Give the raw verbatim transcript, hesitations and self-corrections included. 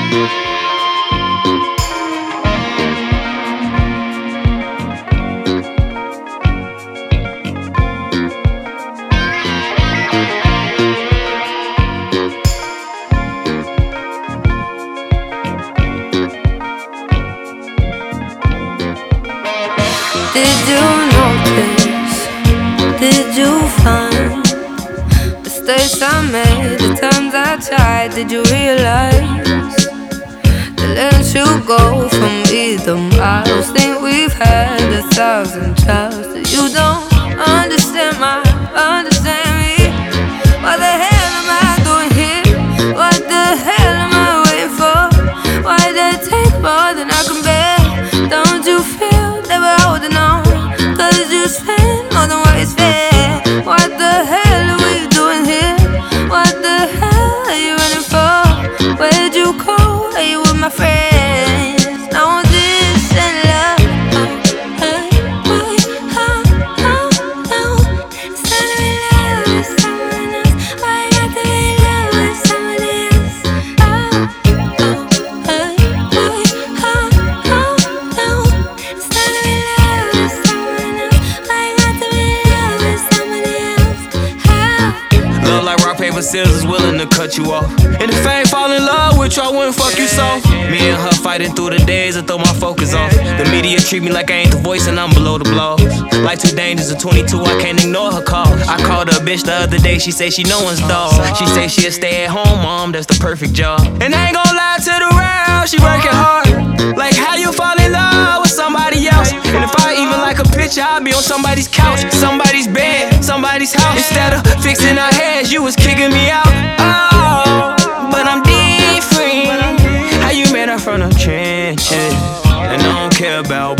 Did you notice? Did you find mistakes I made, the times I tried? Did you realize the lengths you go for me, the miles? Think we've had a thousand trials. That you don't understand my, understand me. What the hell am I doing here? What the hell am I waiting for? Why did it take more than I can bear? Don't you feel that we're holding on? Cause you spend more than what is fair. What the hell are we doing here? What the hell are you running for? Where'd you go? Are you with my friends? No, this ain't love. Oh, oh, oh, oh, oh, oh. It's time to be love with someone else. Why you got to be love with somebody else? Oh, oh, oh, oh, oh, oh, oh. It's time to be love with someone else. Why you got to be love with somebody else? Oh. Love like rock, paper, scissors, willing to cut you off. And if I ain't fall in love with you, I wouldn't fuck you soft. Me and her fighting through the days and throw my focus off. The media treat me like I ain't the voice and I'm below the blows. Like two dangerous at twenty-two, I can't ignore her calls. I called her a bitch the other day, she say she no one's dog. She say she a stay at home mom, that's the perfect job. And I ain't gon' lie to the round, she working hard. Like how you fall in love with somebody else? And if I even like a picture, I'll be on somebody's couch, somebody's bed, somebody's house. Instead of fixing her head, you was kicking me out. Oh, but I'm different. How you made her from the trenches, and I don't care about